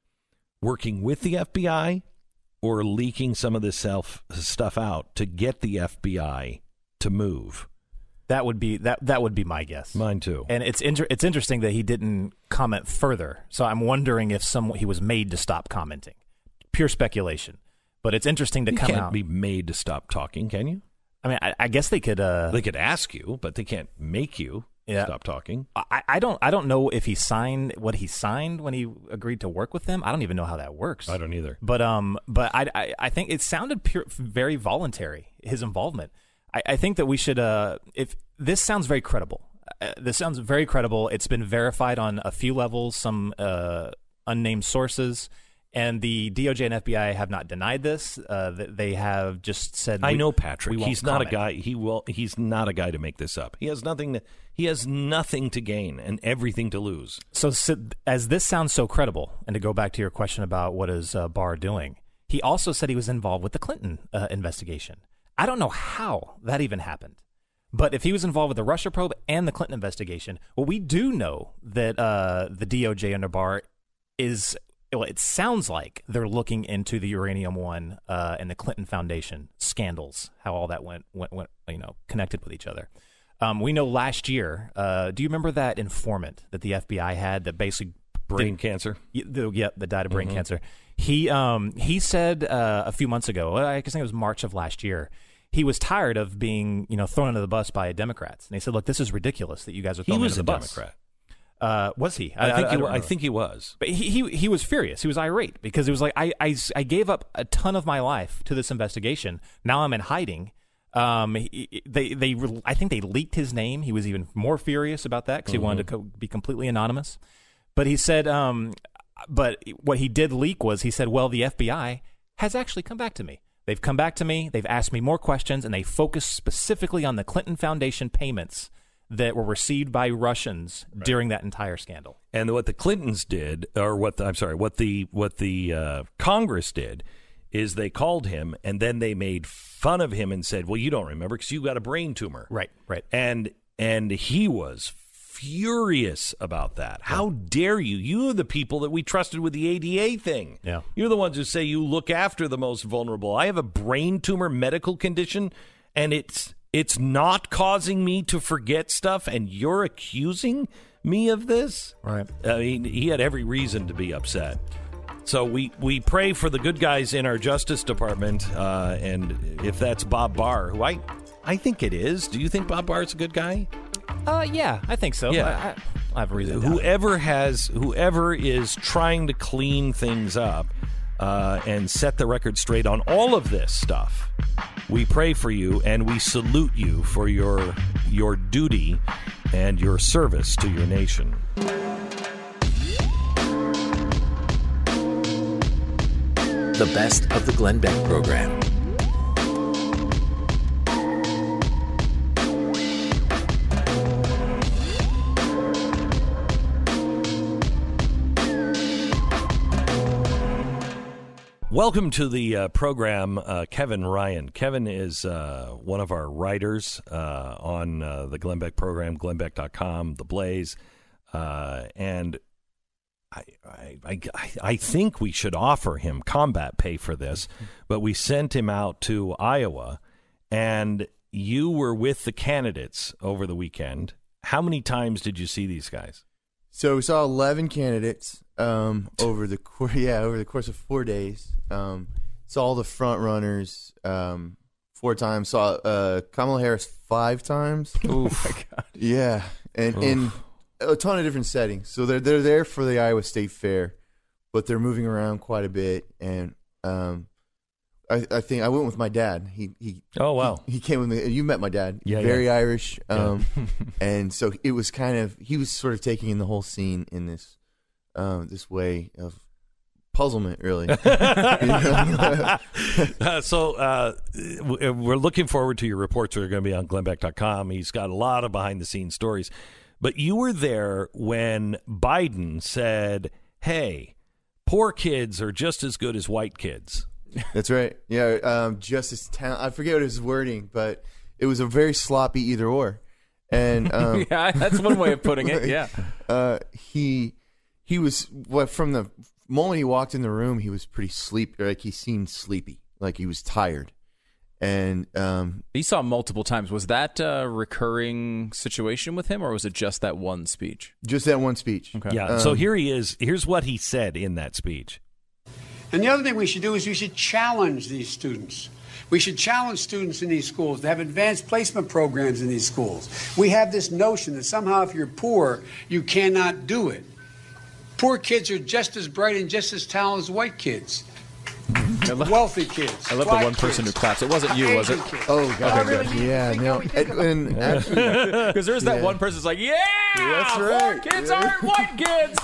working with the F B I or leaking some of this self stuff out to get the F B I to move. That would be that that would be my guess. Mine too. And it's inter- it's interesting that he didn't comment further. So I'm wondering if some he was made to stop commenting. Pure speculation. But it's interesting to you come can't out. be made to stop talking, can you? I mean, I, I guess they could. Uh, they could ask you, but they can't make you yeah. stop talking. I, I don't. I don't know if he signed what he signed when he agreed to work with them. I don't even know how that works. I don't either. But um, but I I, I think it sounded pure, very voluntary. His involvement. I, I think that we should. Uh, if this sounds very credible. Uh, this sounds very credible. It's been verified on a few levels, some uh, unnamed sources. And the D O J and F B I have not denied this. Uh, they have just said. I we, know Patrick. We he's not comment. a guy. He will. He's not a guy to make this up. He has nothing to. He has nothing to gain and everything to lose. So, so as this sounds so credible, and to go back to your question about what is uh, Barr doing, he also said he was involved with the Clinton uh, investigation. I don't know how that even happened, but if he was involved with the Russia probe and the Clinton investigation, well, we do know that uh, the D O J under Barr is. Well, it sounds like they're looking into the Uranium One uh, and the Clinton Foundation scandals, how all that went, went, went you know, connected with each other. Um, we know last year, uh, do you remember that informant that the F B I had that basically... Brain did, cancer? The, yeah, that died of brain mm-hmm. cancer. He um, he said uh, a few months ago, I guess it was March of last year, he was tired of being, you know, thrown under the bus by Democrats. And he said, look, this is ridiculous that you guys are throwing He me was under a the bus. Democrat. Uh, was he? I, I think I, he, I, wa- don't I know. think he was. But he, he he was furious. He was irate because it was like, I, I, I gave up a ton of my life to this investigation. Now I'm in hiding. Um, he, they they I think they leaked his name. He was even more furious about that because he mm-hmm. wanted to co- be completely anonymous. But he said, um, but what he did leak was he said, well, the F B I has actually come back to me. They've come back to me. They've asked me more questions, and they focused specifically on the Clinton Foundation payments that were received by Russians right. during that entire scandal. And what the Clintons did, or what the, I'm sorry, what the what the uh, Congress did, is they called him and then they made fun of him and said, "Well, you don't remember because you got a brain tumor." Right, right. And and he was furious about that. Yeah. How dare you? You are the people that we trusted with the A D A thing. Yeah. You're the ones who say you look after the most vulnerable. I have a brain tumor medical condition, and it's it's not causing me to forget stuff, and you're accusing me of this? Right. I mean, he had every reason to be upset. So we, we pray for the good guys in our Justice Department, uh, and if that's Bob Barr, who I I think it is. Do you think Bob Barr is a good guy? Uh, yeah, I think so. Yeah. I, I, I have a reason to doubt it. Whoever has, whoever is trying to clean things up uh, and set the record straight on all of this stuff, we pray for you and we salute you for your your duty and your service to your nation. The best of the Glenn Beck program. Welcome to the uh, program, uh, Kevin Ryan. Kevin is uh, one of our writers uh, on uh, the Glenn Beck program, glenn beck dot com, The Blaze, uh, and I, I, I, I think we should offer him combat pay for this, but we sent him out to Iowa, and you were with the candidates over the weekend. How many times did you see these guys? So we saw eleven candidates um, over the cour- yeah over the course of four days. Um, saw all the front runners um, four times. Saw uh, Kamala Harris five times. Oh my God! Yeah, and in a ton of different settings. So they're they're there for the Iowa State Fair, but they're moving around quite a bit. And um, I, I think I went with my dad. He he. Oh wow! He, he came with me. You met my dad. Yeah, very yeah. Irish. Um, yeah. and so it was kind of he was sort of taking in the whole scene in this um, this way of puzzlement, really. uh, so uh, we're looking forward to your reports that are going to be on glenn beck dot com. He's got a lot of behind the scenes stories. But you were there when Biden said, "Hey, poor kids are just as good as white kids." That's right. Yeah, um, just as ta- I forget what his wording, but it was a very sloppy either or. And um, yeah, that's one way of putting it. Yeah, uh, he he was what from the moment he walked in the room, he was pretty sleep. Like he seemed sleepy, like he was tired. And um, he saw multiple times. Was that a recurring situation with him, or was it just that one speech? Just that one speech. Okay. Yeah. Um, so here he is. Here's what he said in that speech. And the other thing we should do is we should challenge these students. We should challenge students in these schools to have advanced placement programs in these schools. We have this notion that somehow if you're poor, you cannot do it. Poor kids are just as bright and just as talented as white kids. Love, wealthy kids. I love the one person kids, who claps. It wasn't you, was it? Kids. Oh God! Oh, really? Yeah, no. And, and actually, because there's that yeah. one person who's like, "Yeah, that's poor right. kids yeah. aren't white kids."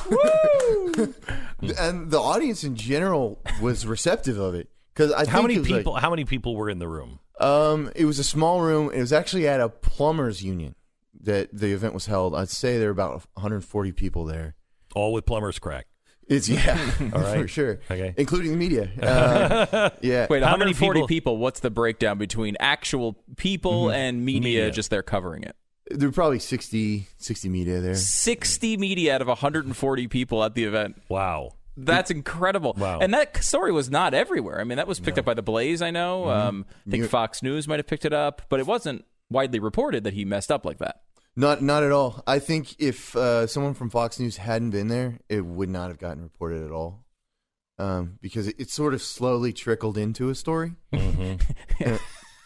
Woo! And the audience in general was receptive of it because I How think many it was people? Like, how many people were in the room? Um, it was a small room. It was actually at a plumbers union that the event was held. I'd say there were about one hundred forty people there. All with plumber's crack. It's yeah, all right, for sure. Okay, including the media. Uh, yeah. Wait, How one hundred forty many people- people? What's the breakdown between actual people mm-hmm. and media, media just there covering it? There were probably sixty, sixty media there. sixty media out of one hundred forty people at the event. Wow. That's incredible. Wow. And that story was not everywhere. I mean, that was picked no. up by The Blaze, I know. Mm-hmm. Um, I think Fox News might have picked it up, but it wasn't widely reported that he messed up like that. Not not at all. I think if uh, someone from Fox News hadn't been there, it would not have gotten reported at all. Um, because it, it sort of slowly trickled into a story. Mm-hmm. uh,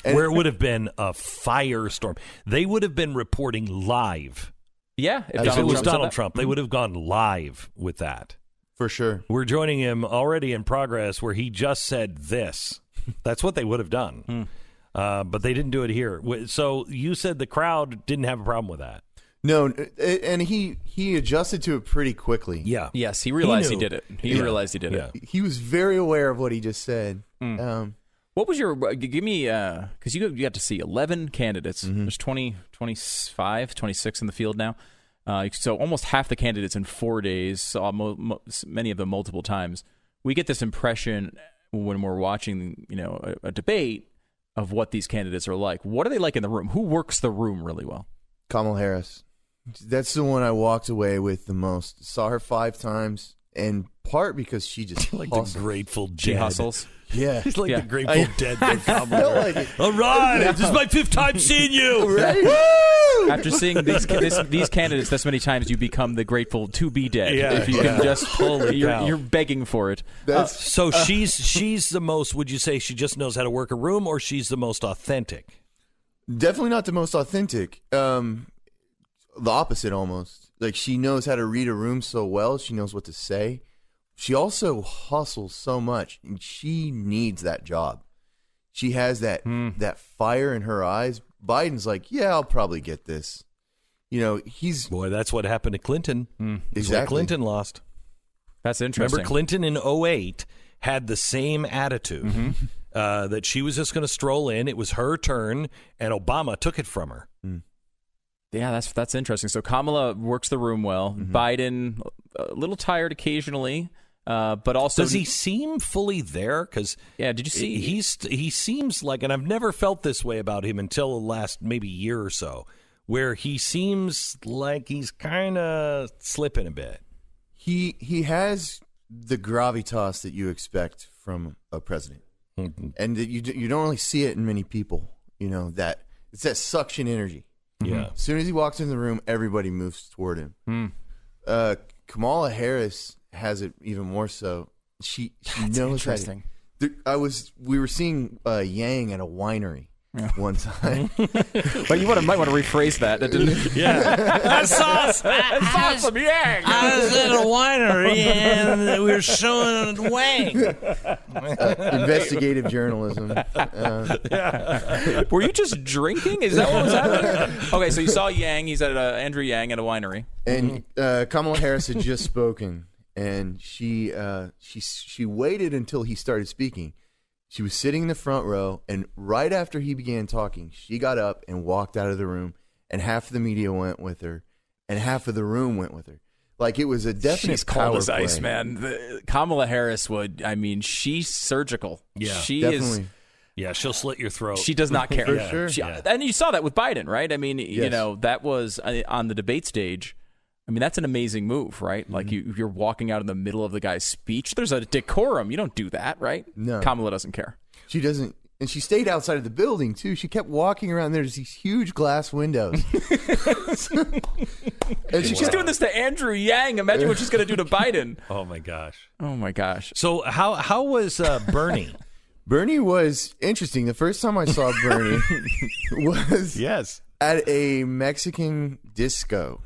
And- where it would have been a firestorm. They would have been reporting live. Yeah, If Donald it was Trump said Donald that. Trump, they would have gone live with that. For sure. We're joining him already in progress where he just said this. That's what they would have done. Hmm. Uh, but they didn't do it here. So you said the crowd didn't have a problem with that. No, and he he adjusted to it pretty quickly. Yeah. Yes, he realized he, knew. did it. He Yeah. realized he did Yeah. it. He was very aware of what he just said. Mm. Um, What was your, uh, give me, because you, you got to see eleven candidates. Mm-hmm. There's twenty, twenty-five, twenty-six in the field now. Uh, so almost half the candidates in four days, saw mo- mo- many of them multiple times. We get this impression when we're watching, you know, a, a debate of what these candidates are like. What are they like in the room? Who works the room really well? Kamala Harris. That's the one I walked away with the most. Saw her five times, and part because she just Like hustles. the Grateful Dead. She hustles. Yeah. He's like Yeah. the Grateful I- Dead. I for Kamala felt Harris. like it. All right, this is my fifth time seeing you. Right? Woo! After seeing these this, these candidates this many times, you become the Grateful to be dead. Yeah, if you yeah. can just Holy you're, cow. you're begging for it. That's So she's she's the most. Would you say she just knows how to work a room, or she's the most authentic? definitely not the most authentic. Um, the opposite almost. Like she knows how to read a room so well. She knows what to say. She also hustles so much, and she needs that job. She has that that fire in her eyes. Biden's like, yeah, I'll probably get this. You know, he's Boy, that's what happened to Clinton. That's why Exactly. Clinton lost. That's interesting. Remember, Clinton in oh eight had the same attitude Mm-hmm. uh, that she was just going to stroll in. It was her turn, and Obama took it from her. Yeah, that's that's interesting. So Kamala works the room well. Mm-hmm. Biden a little tired occasionally, uh, but also Does he seem fully there? Because Yeah, did you see- He's he seems like, and I've never felt this way about him until the last maybe year or so, where he seems like he's kind of slipping a bit. he he has the gravitas that you expect from a president, and that you d- you don't really see it in many people. You know that it's that suction energy. Yeah. As soon as he walks in the room, everybody moves toward him. Uh, Kamala Harris has it even more so. She she That's knows interesting. How to, there, I was we were seeing uh, Yang at a winery one time. But you want to, might want to rephrase that. That didn't. Yeah. That's awesome. That's awesome. Yeah. I was at a winery and we were showing Wang. uh, investigative journalism. Uh, Were you just drinking? Is that what was happening? Okay, so you saw Yang. He's at a, Andrew Yang at a winery. and uh, Kamala Harris had just spoken, and she uh, she she waited until he started speaking. She was sitting in the front row, and right after he began talking, she got up and walked out of the room, and half of the media went with her, and half of the room went with her. Like it was a definite She's cold power as ice, play. man. The, Kamala Harris would. I mean, she's surgical. Yeah, she Definitely. is. Yeah, she'll slit your throat. She does not care. For sure. She- Yeah. And you saw that with Biden, right? I mean, you Yes. know, that was uh, on the debate stage. I mean, that's an amazing move, right? Like Mm-hmm. you, you're walking out in the middle of the guy's speech. There's a decorum. You don't do that, right? No. Kamala doesn't care. She doesn't, and she stayed outside of the building too. She kept walking around. There's these huge glass windows, and she She's kept, doing this to Andrew Yang. Imagine what she's going to do to Biden. Oh my gosh. Oh my gosh. So how how was uh, Bernie? Bernie was interesting. The first time I saw Bernie was Yes. at a Mexican disco.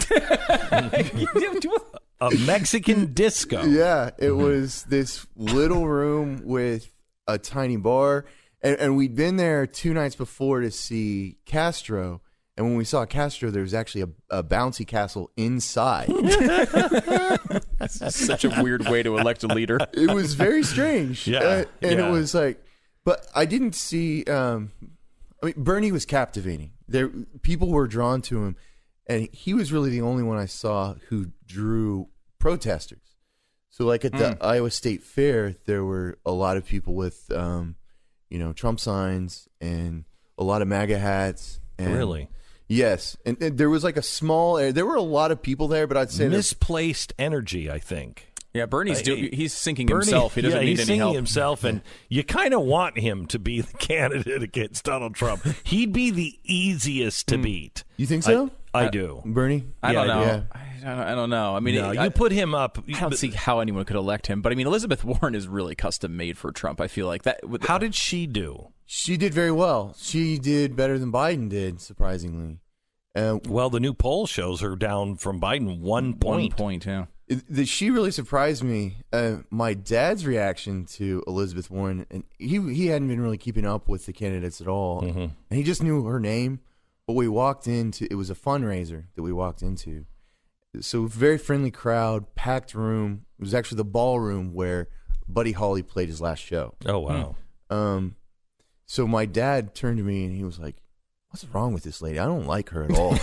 A Mexican disco. Yeah, it was this little room with a tiny bar, and, and we'd been there two nights before to see Castro. And when we saw Castro, there was actually a, a bouncy castle inside. That's such a weird way to elect a leader. It was very strange. Yeah, Uh, and yeah. it was like, but I didn't see. Um, I mean, Bernie was captivating. There, people were drawn to him, and he was really the only one I saw who drew protesters. So, like at the Iowa State Fair, there were a lot of people with, um, you know, Trump signs and a lot of MAGA hats. And, Really? Yes, and, and there was like a small. There were a lot of people there, but I'd say there- Misplaced energy, I think. Yeah, Bernie's Uh, do, he- he's sinking Bernie- himself. He doesn't yeah, need he's any singing help. himself, and you kind of want him to be the candidate against Donald Trump. He'd be the easiest to beat. You think so? I, I do. Bernie? I don't Yeah, know. yeah. I, don't, I don't know. I mean, No, I, you put him up. I don't see how anyone could elect him. But I mean, Elizabeth Warren is really custom made for Trump. I feel like that. with- How did she do? She did very well. She did better than Biden did, surprisingly. Uh, well, the new poll shows her down from Biden one point. One point, yeah. It, the, she really surprised me. Uh, my dad's reaction to Elizabeth Warren, and he he hadn't been really keeping up with the candidates at all, Mm-hmm. and he just knew her name. But we walked into, it was a fundraiser that we walked into. So very friendly crowd, packed room. It was actually the ballroom where Buddy Holly played his last show. Oh, wow. Um, so my dad turned to me and he was like, "What's wrong with this lady? I don't like her at all."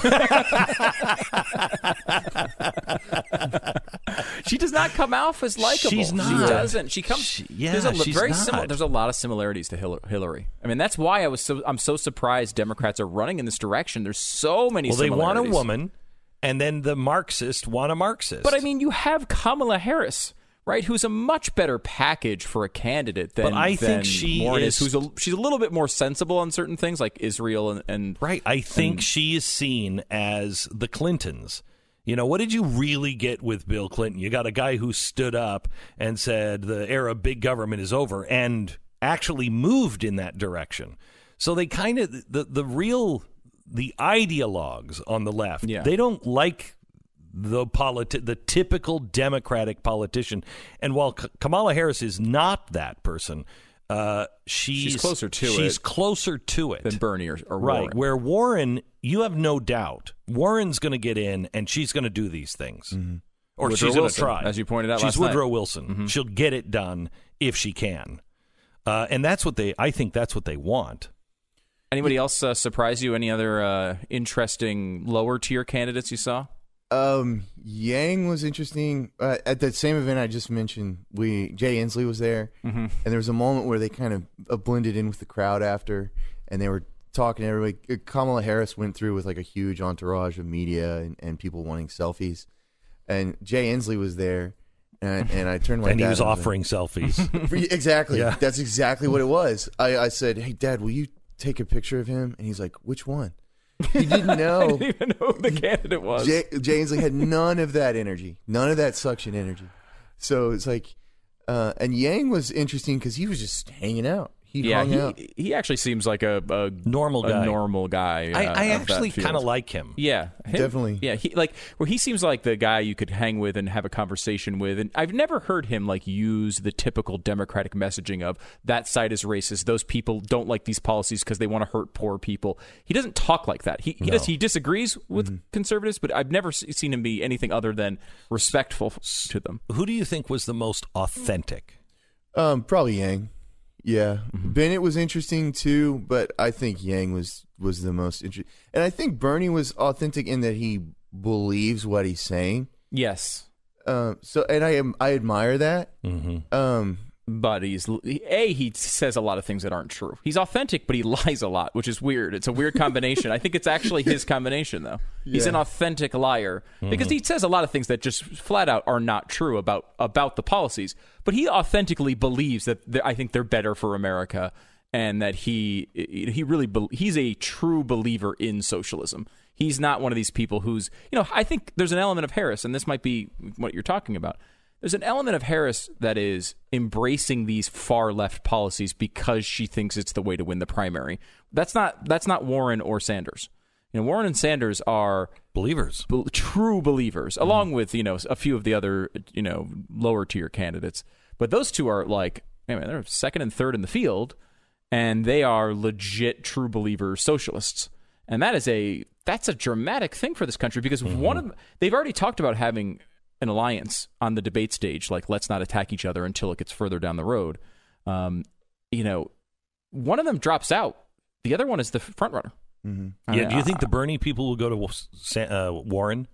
She does not come off as likable. She's not. She doesn't. She comes. She, yeah, there's a she's very not. similar. There's a lot of similarities to Hil- Hillary. I mean, that's why I was so. I'm so surprised Democrats are running in this direction. There's so many. Well, they want a similarities. woman, and then the Marxists want a Marxist. But I mean, you have Kamala Harris, right? Who's a much better package for a candidate than. But I than think she Warren is. Who's a, she's a little bit more sensible on certain things, like Israel and. and right. I think and, she is seen as the Clintons. You know, what did you really get with Bill Clinton? You got a guy who stood up and said the era of big government is over and actually moved in that direction. So they kind of, the, the real, the ideologues on the left, Yeah. they don't like the politi- the typical Democratic politician. And while K- Kamala Harris is not that person, uh, she's, She's closer to she's it closer to it than Bernie or, or right. Warren. Where Warren, you have no doubt, Warren's going to get in and she's going to do these things, Mm-hmm. or Woodrow she's going to Wilson, try. as you pointed out she's last Woodrow night. Wilson. Mhm. She'll get it done if she can, uh, and that's what they. I think that's what they want. Anybody else uh, surprise you? Any other uh, interesting lower tier candidates you saw? Um, Yang was interesting. Uh, at that same event I just mentioned, we Jay Inslee was there, Mm-hmm. and there was a moment where they kind of uh, blended in with the crowd after, and they were talking to everybody. Uh, Kamala Harris went through with like a huge entourage of media and, and people wanting selfies, and Jay Inslee was there, and, and I turned to my And he dad was and like, offering selfies. exactly. Yeah. That's exactly what it was. I, I said, "Hey, Dad, will you take a picture of him?" And he's like, "Which one?" He didn't know. I didn't even know who the candidate was. Jay, Jay Inslee had none of that energy, none of that suction energy. So it's like, uh, and Yang was interesting because he was just hanging out. He yeah, hung out. he, he actually seems like a, a Normal a guy. normal guy. Uh, I, I of that actually field. kind of like him. Yeah, him- Definitely. Yeah, he like where he seems like the guy you could hang with and have a conversation with. And I've never heard him like use the typical Democratic messaging of that side is racist. Those people don't like these policies because they want to hurt poor people. He doesn't talk like that. He he No. does he disagrees with conservatives, but I've never se- seen him be anything other than respectful f- to them. Who do you think was the most authentic? Um, probably Yang. Yeah, Mm-hmm. Bennett was interesting too, but I think Yang was was the most interesting. And I think Bernie was authentic in that he believes what he's saying. Yes. Um, so and I am I admire that. Mm-hmm. Um, But he's a he says a lot of things that aren't true. He's authentic, but he lies a lot, which is weird. It's a weird combination. I think it's actually his combination, though. He's Yeah. an authentic liar because he says a lot of things that just flat out are not true about about the policies. But he authentically believes that they're- I think they're better for America, and that he he really be, he's a true believer in socialism. He's not one of these people who's you know I think there's an element of Harris, and this might be what you're talking about. There's an element of Harris that is embracing these far left policies because she thinks it's the way to win the primary. That's not that's not Warren or Sanders. You know, Warren and Sanders are Believers. be- true believers, along with you know a few of the other you know lower tier candidates. But those two are like, I mean, they're second and third in the field, and they are legit true believer socialists. And that is a that's a dramatic thing for this country because one of they've already talked about having an alliance on the debate stage, like let's not attack each other until it gets further down the road. Um, you know, one of them drops out. The other one is the front runner. mm-hmm. Yeah. Do you think the Bernie people will go to uh, Warren?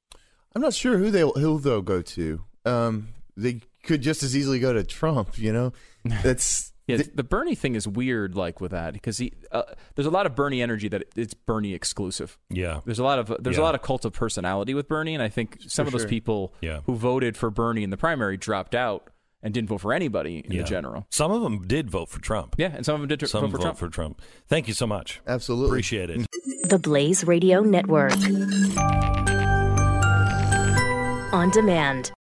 I'm not sure who they who they'll go to. Um, they could just as easily go to Trump. You know, that's Yeah, th- the Bernie thing is weird, like with that, because he uh, there's a lot of Bernie energy that it's Bernie exclusive. Yeah. There's a lot of there's Yeah. a lot of cult of personality with Bernie, and I think some For of those sure. people Yeah. who voted for Bernie in the primary dropped out and didn't vote for anybody in Yeah. the general. Some of them did vote for Trump. Yeah, and some of them did Some vote for vote Trump. for Trump. Thank you so much. absolutely Appreciate it. The Blaze Radio Network. On demand.